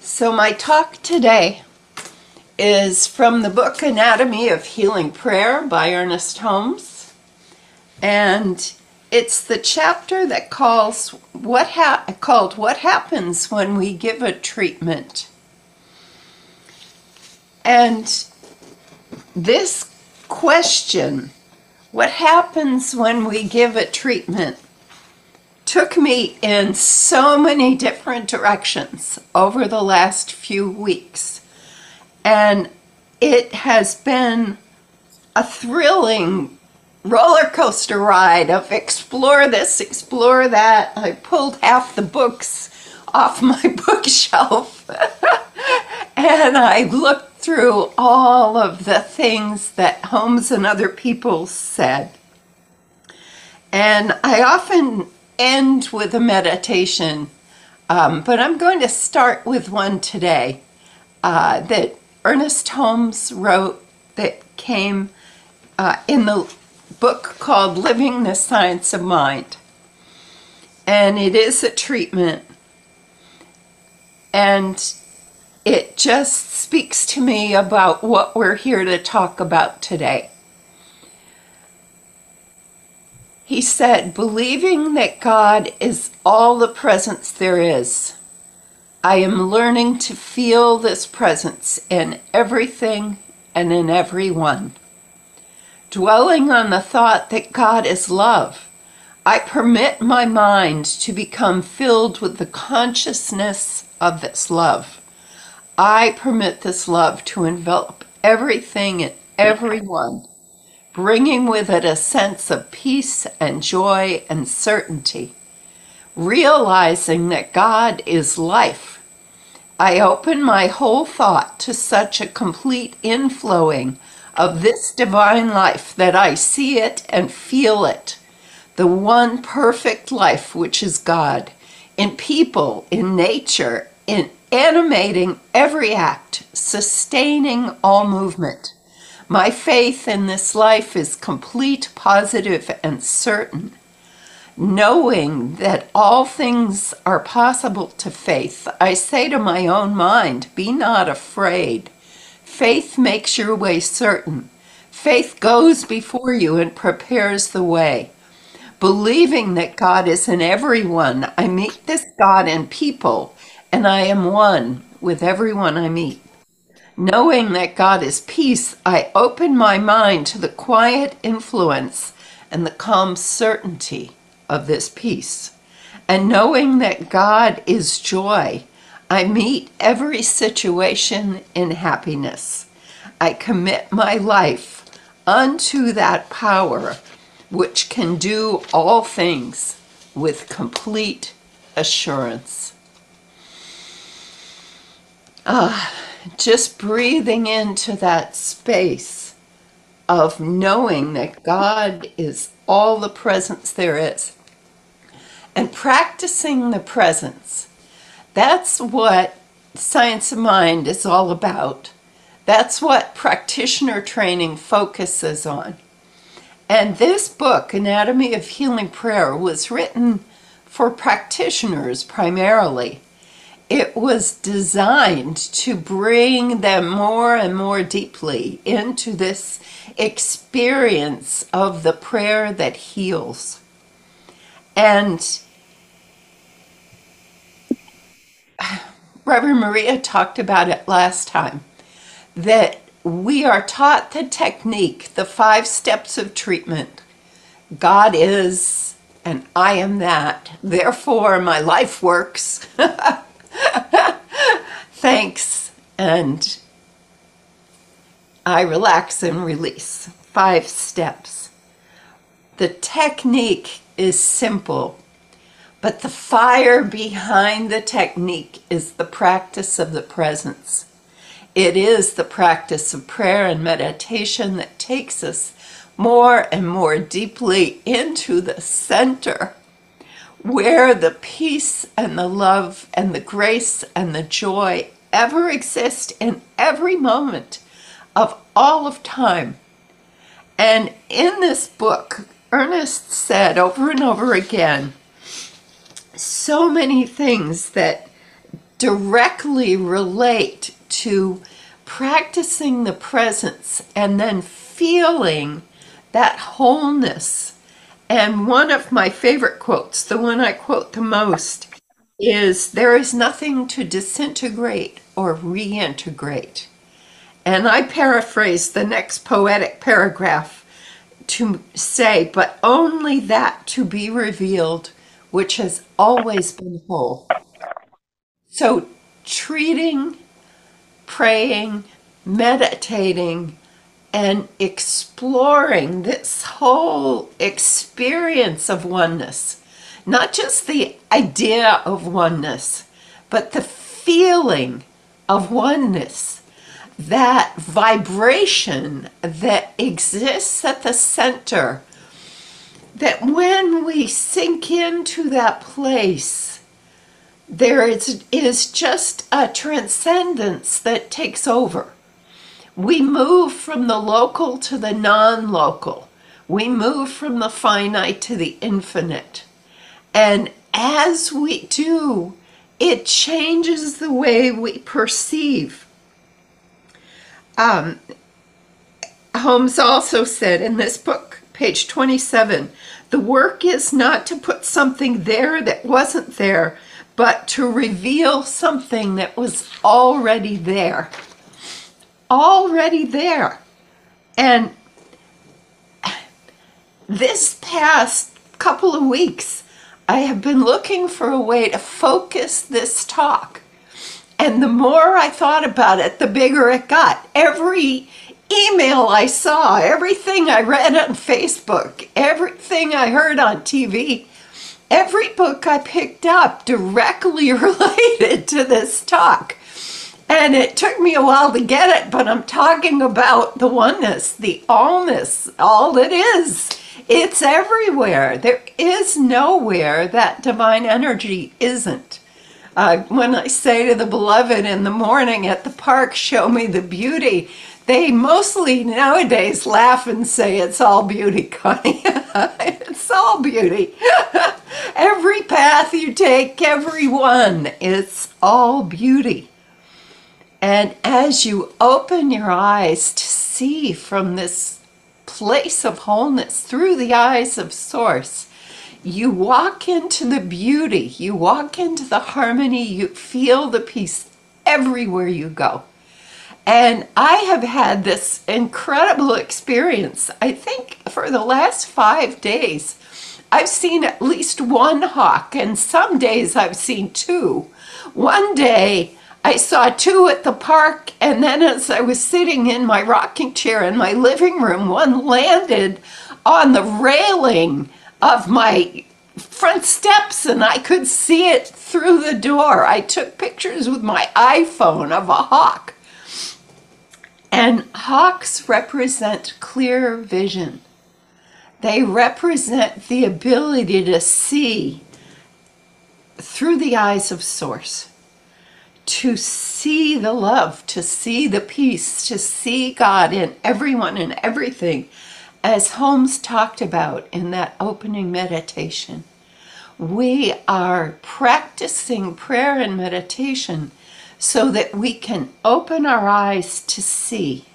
So my talk today is from the book Anatomy of Healing Prayer by Ernest Holmes. And it's the chapter that called What Happens When We Give a Treatment. And this question, what happens when we give a treatment, took me in so many different directions over the last few weeks. And it has been a thrilling roller coaster ride of explore this, explore that. I pulled half the books off my bookshelf and I looked through all of the things that Holmes and other people said. And I often end with a meditation, but I'm going to start with one today that Ernest Holmes wrote that came in the book called Living the Science of Mind. And it is a treatment, and it just speaks to me about what we're here to talk about today. He said, believing that God is all the presence there is, I am learning to feel this presence in everything and in everyone. Dwelling on the thought that God is love, I permit my mind to become filled with the consciousness of this love. I permit this love to envelop everything and everyone, bringing with it a sense of peace and joy and certainty. Realizing that God is life, I open my whole thought to such a complete inflowing of this divine life that I see it and feel it, the one perfect life which is God, in people, in nature, in animating every act, sustaining all movement. My faith in this life is complete, positive, and certain. Knowing that all things are possible to faith, I say to my own mind, be not afraid. Faith makes your way certain. Faith goes before you and prepares the way. Believing that God is in everyone, I meet this God in people, and I am one with everyone I meet. Knowing that God is peace, I open my mind to the quiet influence and the calm certainty of this peace. And knowing that God is joy, I meet every situation in happiness. I commit my life unto that power which can do all things with complete assurance. Just breathing into that space of knowing that God is all the presence there is. And practicing the presence. That's what Science of Mind is all about. That's what practitioner training focuses on. And this book, Anatomy of Healing Prayer, was written for practitioners primarily. It was designed to bring them more and more deeply into this experience of the prayer that heals. And Reverend Maria talked about it last time, that we are taught the technique, the 5 steps of treatment. God is, and I am that. Therefore, my life works. Thanks, and I relax and release. 5 steps. The technique is simple, but the fire behind the technique is the practice of the presence. It is the practice of prayer and meditation that takes us more and more deeply into the center, where the peace and the love and the grace and the joy ever exist in every moment of all of time. And in this book, Ernest said over and over again so many things that directly relate to practicing the presence and then feeling that wholeness. And one of my favorite quotes, the one I quote the most, is there is nothing to disintegrate or reintegrate. And I paraphrase the next poetic paragraph to say, but only that to be revealed which has always been whole. So treating, praying, meditating, and exploring this whole experience of oneness, not just the idea of oneness, but the feeling of oneness, that vibration that exists at the center, that when we sink into that place, there is just a transcendence that takes over. We move from the local to the non-local. We move from the finite to the infinite. And as we do, it changes the way we perceive. Holmes also said in this book, page 27, the work is not to put something there that wasn't there, but to reveal something that was already there. Already there. And this past couple of weeks, I have been looking for a way to focus this talk. And the more I thought about it, the bigger it got. Every email I saw, everything I read on Facebook, everything I heard on TV, every book I picked up directly related to this talk. And it took me a while to get it, but I'm talking about the oneness, the allness, all it is. It's everywhere. There is nowhere that divine energy isn't. When I say to the beloved in the morning at the park, show me the beauty, they mostly nowadays laugh and say, it's all beauty, Connie. It's all beauty. Every path you take, every one, it's all beauty. And as you open your eyes to see from this place of wholeness through the eyes of Source, you walk into the beauty, you walk into the harmony, you feel the peace everywhere you go. And I have had this incredible experience. I think for the last 5 days, I've seen at least one hawk, and some days I've seen two. One day, I saw two at the park, and then as I was sitting in my rocking chair in my living room, one landed on the railing of my front steps, and I could see it through the door. I took pictures with my iPhone of a hawk. And hawks represent clear vision. They represent the ability to see through the eyes of Source, to see the love, to see the peace, to see God in everyone and everything, as Holmes talked about in that opening meditation. We are practicing prayer and meditation so that we can open our eyes to see.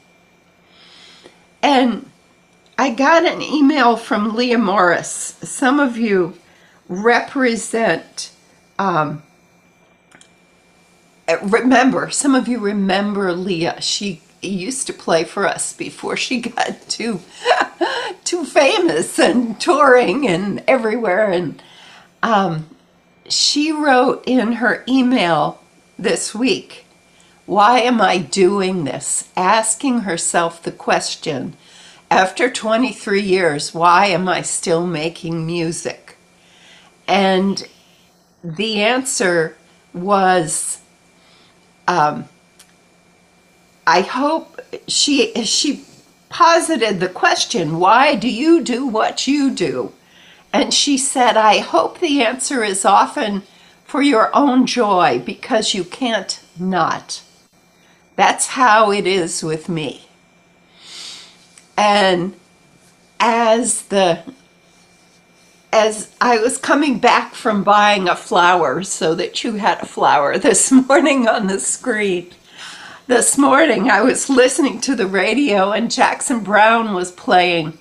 And I got an email from Leah Morris. Some of you represent, some of you remember Leah. She used to play for us before she got too famous and touring and everywhere. And she wrote in her email this week, why am I doing this? Asking herself the question, after 23 years, why am I still making music? And the answer was, I hope she posited the question, why do you do what you do? And she said, I hope the answer is often for your own joy, because you can't not. That's how it is with me. And as the as I was coming back from buying a flower so that you had a flower this morning on the screen. This morning I was listening to the radio and Jackson Browne was playing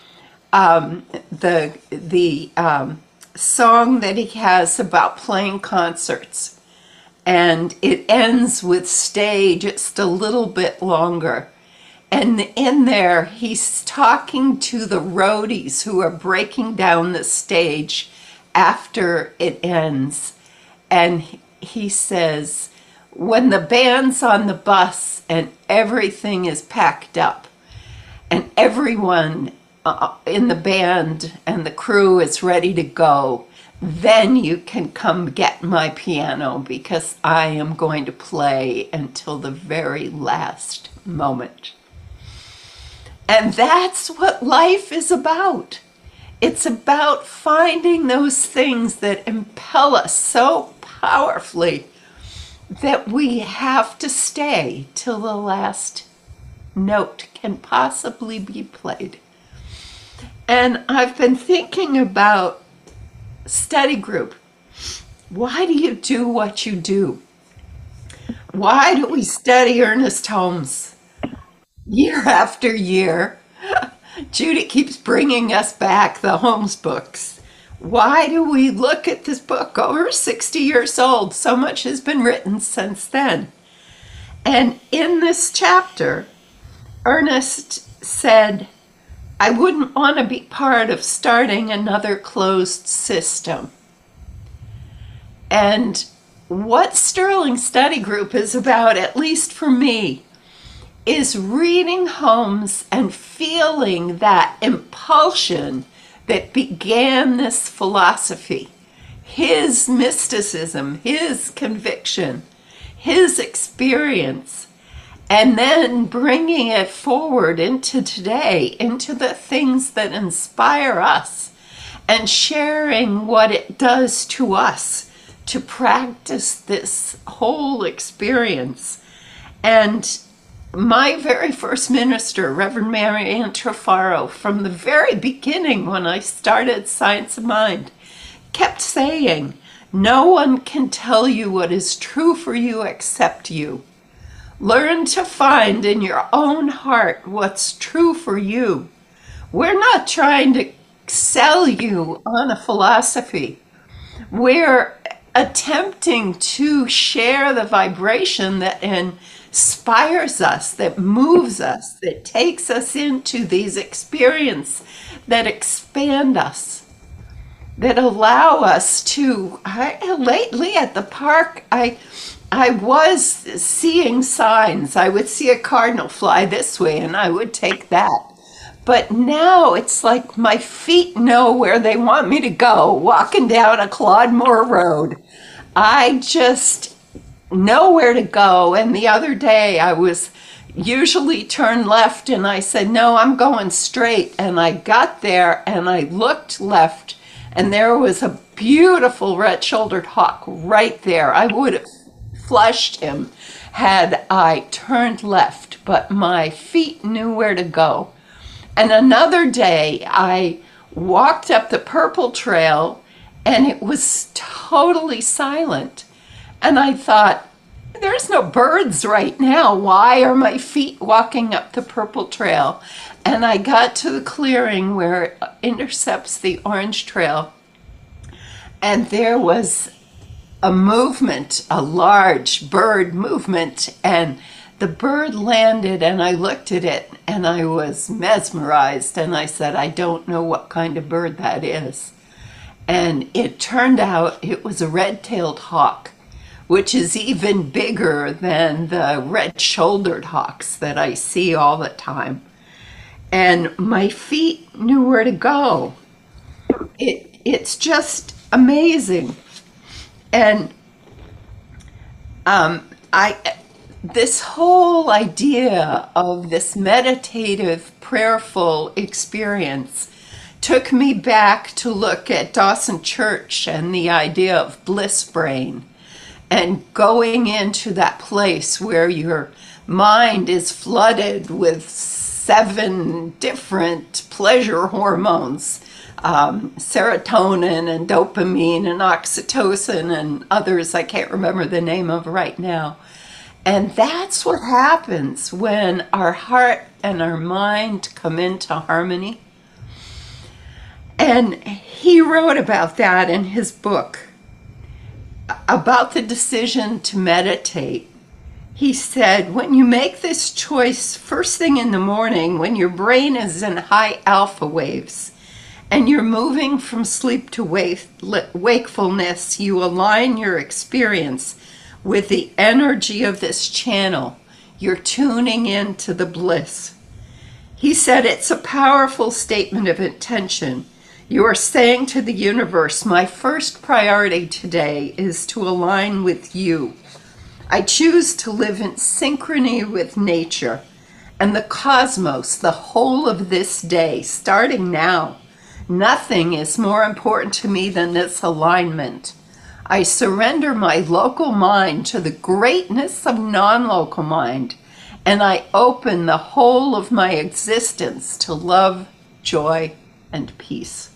the song that he has about playing concerts. And it ends with "Stay just a little bit longer." And in there, he's talking to the roadies who are breaking down the stage after it ends. And he says, when the band's on the bus and everything is packed up and everyone in the band and the crew is ready to go, then you can come get my piano because I am going to play until the very last moment. And that's what life is about. It's about finding those things that impel us so powerfully that we have to stay till the last note can possibly be played. And I've been thinking about study group. Why do you do what you do? Why do we study Ernest Holmes year after year? Judy keeps bringing us back the Holmes books. Why do we look at this book? Over 60 years old. So much has been written since then. And in this chapter, Ernest said, I wouldn't want to be part of starting another closed system. And what Sterling Study Group is about, at least for me, is reading Holmes and feeling that impulsion that began this philosophy, his mysticism, his conviction, his experience, and then bringing it forward into today, into the things that inspire us, and sharing what it does to us to practice this whole experience. And my very first minister, Reverend Mary Ann Trufaro, from the very beginning when I started Science of Mind, kept saying, no one can tell you what is true for you except you. Learn to find in your own heart what's true for you. We're not trying to sell you on a philosophy. We're attempting to share the vibration that inspires us, that moves us, that takes us into these experiences that expand us, that allow us to. Lately at the park, I was seeing signs. I would see a cardinal fly this way and I would take that. But now it's like my feet know where they want me to go, walking down a Claude Moore Road. I just know where to go. And the other day I was usually turn left and I said, no, I'm going straight. And I got there and I looked left and there was a beautiful red-shouldered hawk right there. I would have flushed him had I turned left, but my feet knew where to go. And another day I walked up the Purple Trail and it was totally silent. And I thought, there's no birds right now. Why are my feet walking up the Purple Trail? And I got to the clearing where it intercepts the Orange Trail. And there was a movement, a large bird movement, and the bird landed and I looked at it and I was mesmerized and I said, I don't know what kind of bird that is. And it turned out it was a red-tailed hawk, which is even bigger than the red-shouldered hawks that I see all the time. And my feet knew where to go. It's just amazing. And this whole idea of this meditative, prayerful experience took me back to look at Dawson Church and the idea of bliss brain and going into that place where your mind is flooded with 7 different pleasure hormones, serotonin and dopamine and oxytocin and others I can't remember the name of right now. And that's what happens when our heart and our mind come into harmony. And he wrote about that in his book, about the decision to meditate. He said, when you make this choice first thing in the morning, when your brain is in high alpha waves, and you're moving from sleep to wakefulness, you align your experience with the energy of this channel. You're tuning into the bliss. He said it's a powerful statement of intention. You are saying to the universe, my first priority today is to align with you. I choose to live in synchrony with nature and the cosmos the whole of this day, starting now. Nothing is more important to me than this alignment. I surrender my local mind to the greatness of non-local mind, and I open the whole of my existence to love, joy, and peace.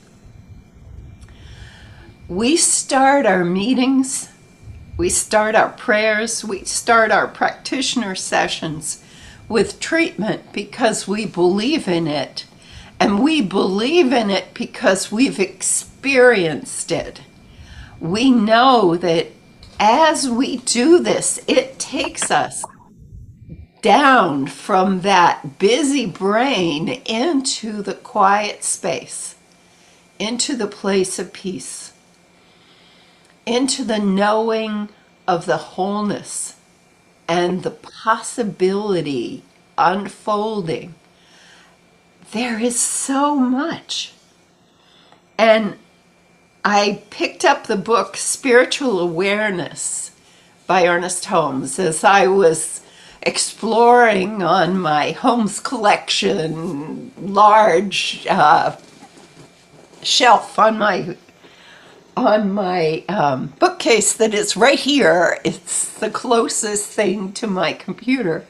We start our meetings, we start our prayers, we start our practitioner sessions with treatment because we believe in it. And we believe in it because we've experienced it. We know that as we do this, it takes us down from that busy brain into the quiet space, into the place of peace, into the knowing of the wholeness and the possibility unfolding. There is so much. And I picked up the book Spiritual Awareness by Ernest Holmes as I was exploring on my Holmes collection, large shelf on my bookcase that is right here. It's the closest thing to my computer.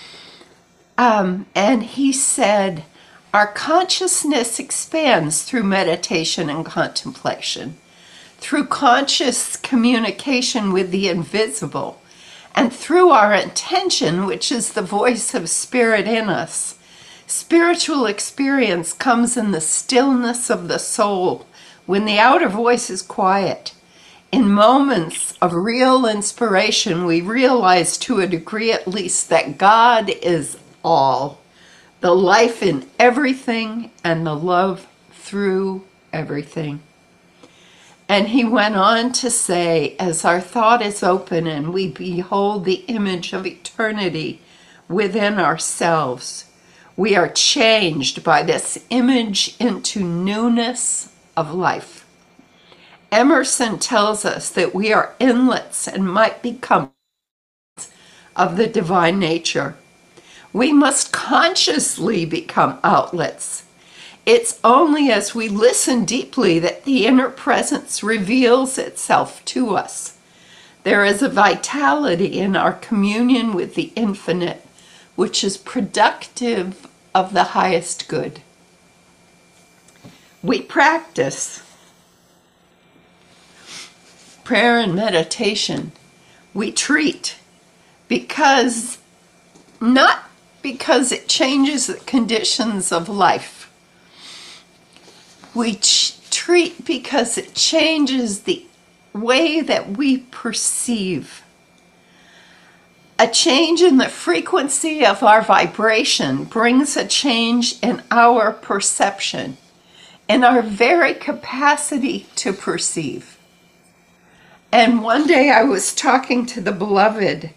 And he said, our consciousness expands through meditation and contemplation, through conscious communication with the invisible, and through our intention, which is the voice of spirit in us. Spiritual experience comes in the stillness of the soul, when the outer voice is quiet. In moments of real inspiration, we realize to a degree at least that God is all. The life in everything and the love through everything. And he went on to say, as our thought is open and we behold the image of eternity within ourselves, we are changed by this image into newness of life. Emerson tells us that we are inlets and might become of the divine nature. We must consciously become outlets. It's only as we listen deeply that the inner presence reveals itself to us. There is a vitality in our communion with the infinite, which is productive of the highest good. We practice prayer and meditation. We treat not because it changes the conditions of life. We treat because it changes the way that we perceive. A change in the frequency of our vibration brings a change in our perception, in our very capacity to perceive. And one day I was talking to the beloved,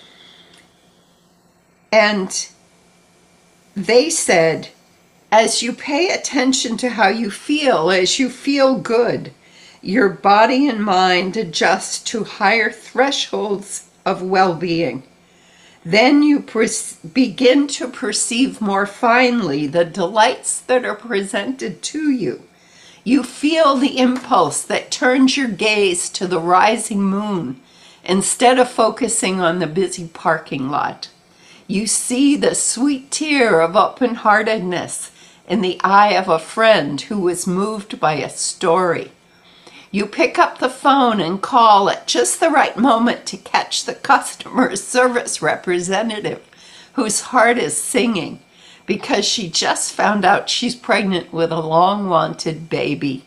and they said, as you pay attention to how you feel, as you feel good, your body and mind adjust to higher thresholds of well-being. Then you begin to perceive more finely the delights that are presented to you. You feel the impulse that turns your gaze to the rising moon instead of focusing on the busy parking lot. You see the sweet tear of open-heartedness in the eye of a friend who was moved by a story. You pick up the phone and call at just the right moment to catch the customer service representative whose heart is singing because she just found out she's pregnant with a long-wanted baby.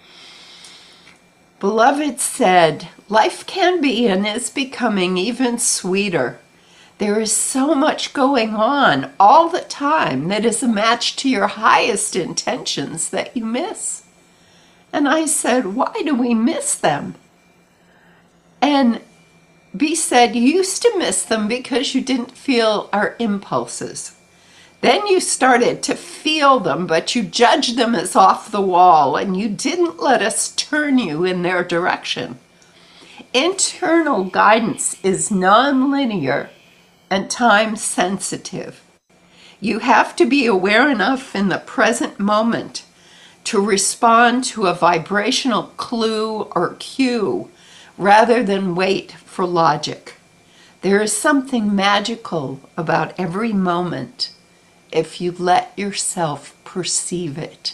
Beloved said, life can be and is becoming even sweeter. There is so much going on all the time that is a match to your highest intentions that you miss. And I said, why do we miss them? And B said, you used to miss them because you didn't feel our impulses. Then you started to feel them, but you judged them as off the wall, and you didn't let us turn you in their direction. Internal guidance is nonlinear and time sensitive. You have to be aware enough in the present moment to respond to a vibrational clue or cue rather than wait for logic. There is something magical about every moment if you let yourself perceive it.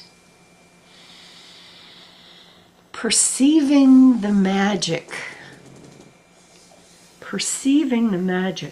Perceiving the magic. Perceiving the magic.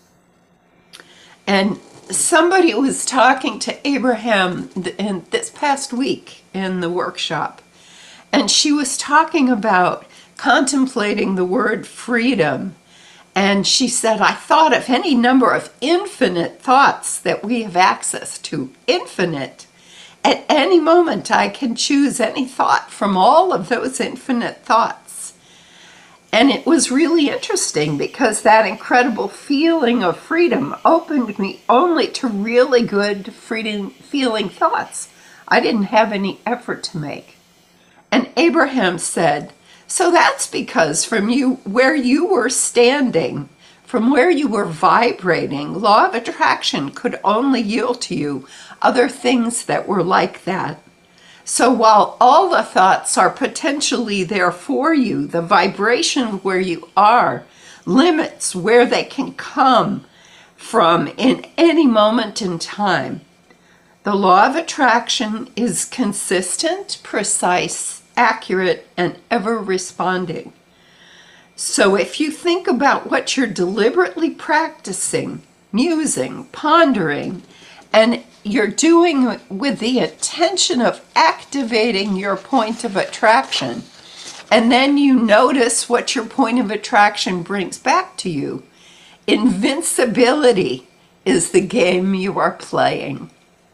And somebody was talking to Abraham in this past week in the workshop, and she was talking about contemplating the word freedom. And she said, I thought of any number of infinite thoughts that we have access to. Infinite. At any moment, I can choose any thought from all of those infinite thoughts. And it was really interesting because that incredible feeling of freedom opened me only to really good feeling thoughts. I didn't have any effort to make. And Abraham said, so that's because from where you were standing, from where you were vibrating, law of attraction could only yield to you other things that were like that. So while all the thoughts are potentially there for you, the vibration where you are limits where they can come from in any moment in time. The law of attraction is consistent, precise, accurate, and ever responding. So if you think about what you're deliberately practicing, musing, pondering, and you're doing with the intention of activating your point of attraction, and then you notice what your point of attraction brings back to you, invincibility is the game you are playing.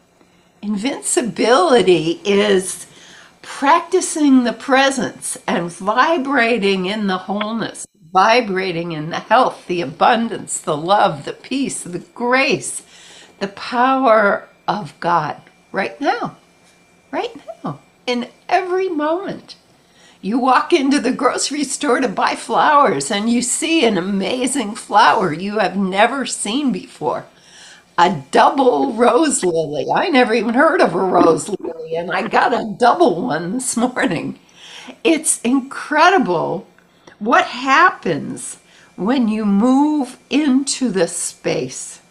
Invincibility is practicing the presence and vibrating in the wholeness, vibrating in the health, the abundance, the love, the peace, the grace, the power of God right now, in every moment. You walk into the grocery store to buy flowers and you see an amazing flower you have never seen before. A double rose lily. I never even heard of a rose lily, and I got a double one this morning. It's incredible what happens when you move into the space.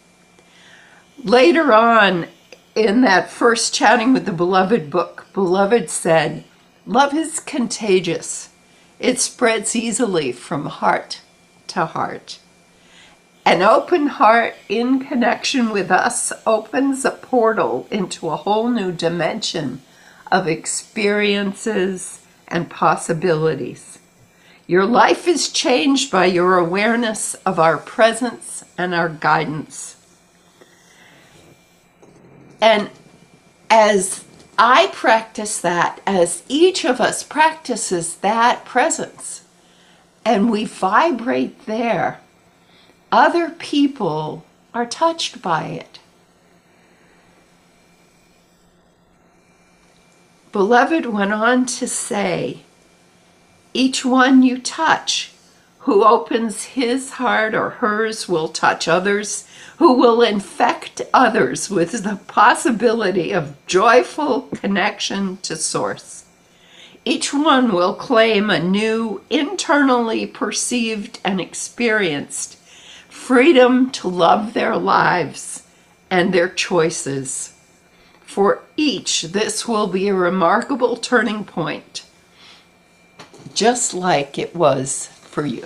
Later on in that first Chatting with the Beloved book, Beloved said, love is contagious. It spreads easily from heart to heart. An open heart in connection with us opens a portal into a whole new dimension of experiences and possibilities. Your life is changed by your awareness of our presence and our guidance. And as I practice that, as each of us practices that presence, and we vibrate there, other people are touched by it. Beloved went on to say, each one you touch who opens his heart or hers will touch others, who will infect others with the possibility of joyful connection to Source. Each one will claim a new, internally perceived and experienced freedom to love their lives and their choices. For each, this will be a remarkable turning point, just like it was for you.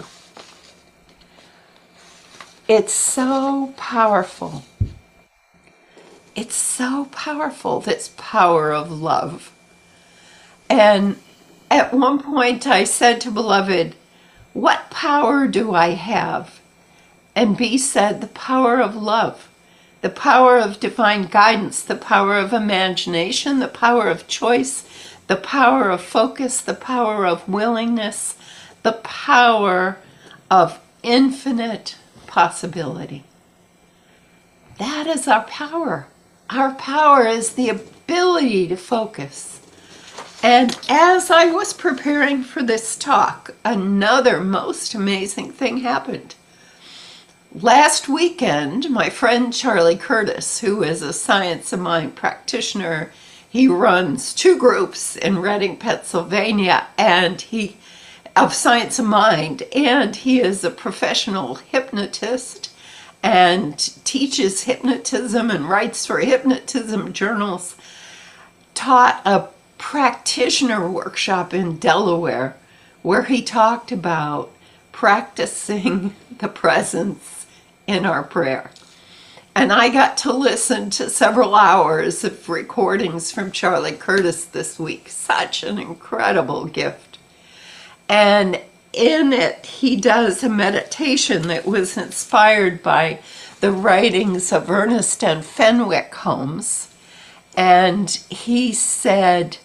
It's so powerful. It's so powerful, this power of love. And at one point I said to Beloved, what power do I have? And B said, the power of love, the power of divine guidance, the power of imagination, the power of choice, the power of focus, the power of willingness, the power of infinite possibility. That is our power. Our power is the ability to focus. And as I was preparing for this talk, another most amazing thing happened. Last weekend, my friend Charlie Curtis, who is a Science of Mind practitioner, he runs 2 groups in Reading, Pennsylvania, and of Science of Mind, and he is a professional hypnotist and teaches hypnotism and writes for hypnotism journals, taught a practitioner workshop in Delaware where he talked about practicing the presence in our prayer. And I got to listen to several hours of recordings from Charlie Curtis this week. Such an incredible gift. And in it, he does a meditation that was inspired by the writings of Ernest and Fenwick Holmes. And he said,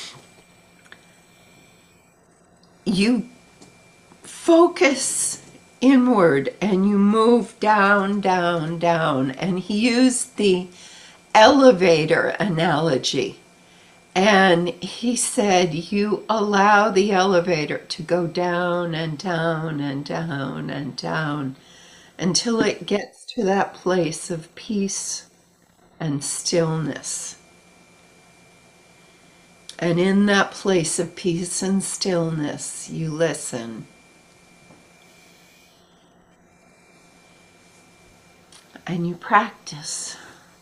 you focus inward and you move down, down, down. And he used the elevator analogy. And he said, you allow the elevator to go down and down and down and down until it gets to that place of peace and stillness. And in that place of peace and stillness, you listen. And you practice.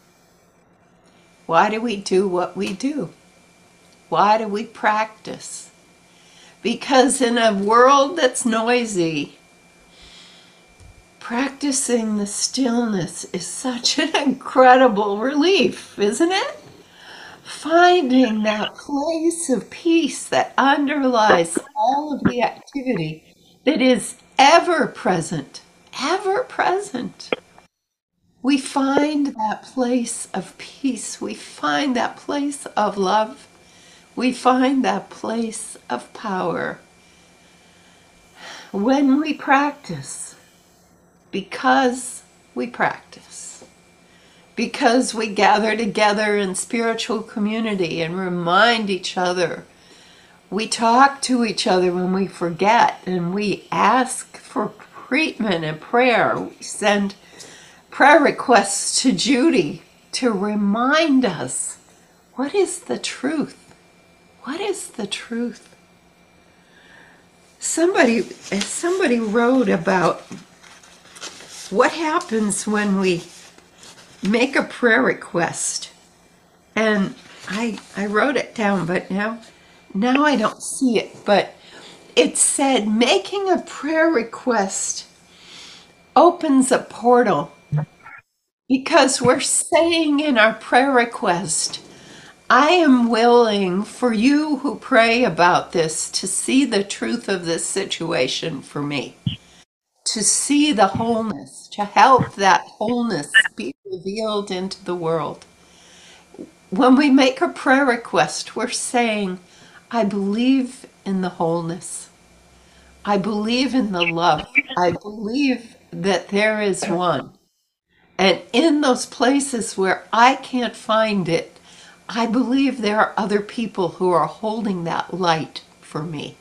Why do we do what we do? Why do we practice? Because in a world that's noisy, practicing the stillness is such an incredible relief, isn't it? Finding that place of peace that underlies all of the activity that is ever present, ever present. We find that place of peace. We find that place of love. We find that place of power when we practice, because we practice, because we gather together in spiritual community and remind each other. We talk to each other when we forget, and we ask for treatment and prayer. We send prayer requests to Judy to remind us, what is the truth? What is the truth? Somebody wrote about what happens when we make a prayer request. And I wrote it down, but now I don't see it. But it said making a prayer request opens a portal, because we're saying in our prayer request, I am willing for you who pray about this to see the truth of this situation for me, to see the wholeness, to help that wholeness be revealed into the world. When we make a prayer request, we're saying, I believe in the wholeness. I believe in the love. I believe that there is one. And in those places where I can't find it, I believe there are other people who are holding that light for me.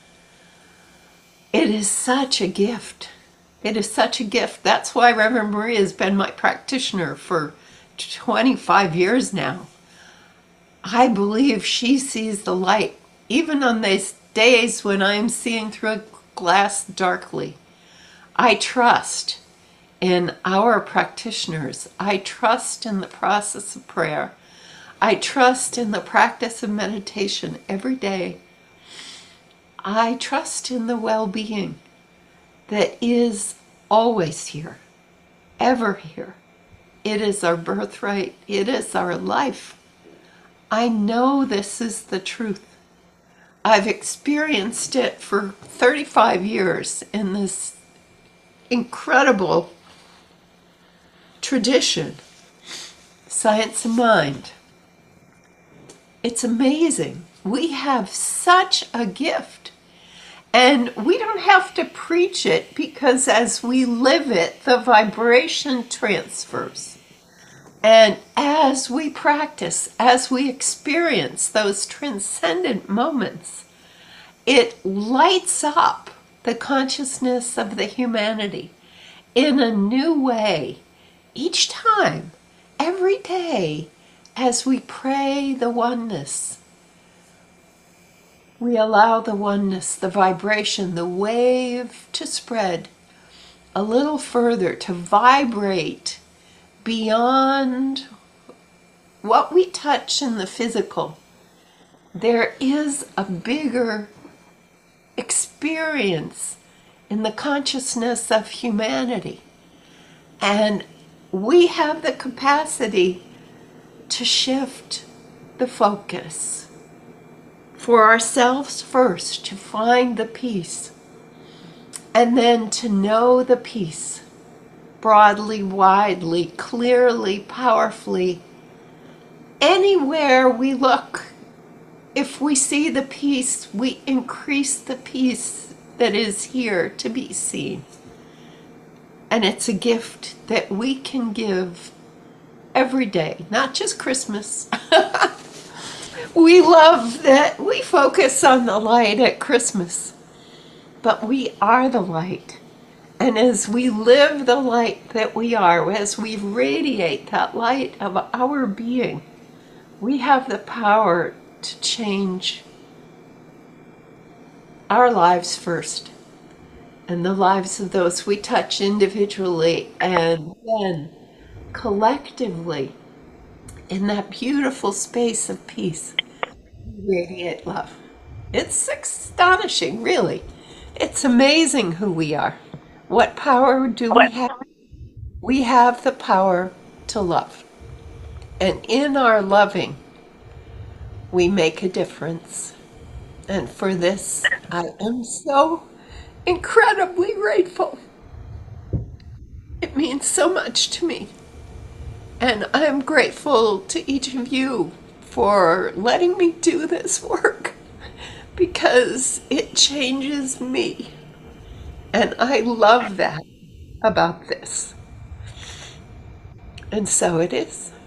It is such a gift. It is such a gift. That's why Reverend Maria has been my practitioner for 25 years now. I believe she sees the light, even on these days when I'm seeing through a glass darkly. I trust in our practitioners. I trust in the process of prayer. I trust in the practice of meditation every day. I trust in the well-being that is always here, ever here. It is our birthright. It is our life. I know this is the truth. I've experienced it for 35 years in this incredible tradition, Science of Mind. It's amazing. We have such a gift. And we don't have to preach it, because as we live it, the vibration transfers. And as we practice, as we experience those transcendent moments, it lights up the consciousness of the humanity in a new way each time, every day, as we pray the oneness. We allow the oneness, the vibration, the wave to spread a little further, to vibrate beyond what we touch in the physical. There is a bigger experience in the consciousness of humanity. And we have the capacity to shift the focus for ourselves first, to find the peace, and then to know the peace broadly, widely, clearly, powerfully. Anywhere we look, if we see the peace, we increase the peace that is here to be seen. And it's a gift that we can give every day, not just Christmas. We love that we focus on the light at Christmas, but we are the light. And as we live the light that we are, as we radiate that light of our being, we have the power to change our lives first, and the lives of those we touch individually, and then collectively in that beautiful space of peace, radiate love. It's astonishing, really. It's amazing who we are. What power do we have? We have the power to love. And in our loving, we make a difference. And for this, I am so incredibly grateful. It means so much to me. And I'm grateful to each of you for letting me do this work, because it changes me. And I love that about this. And so it is.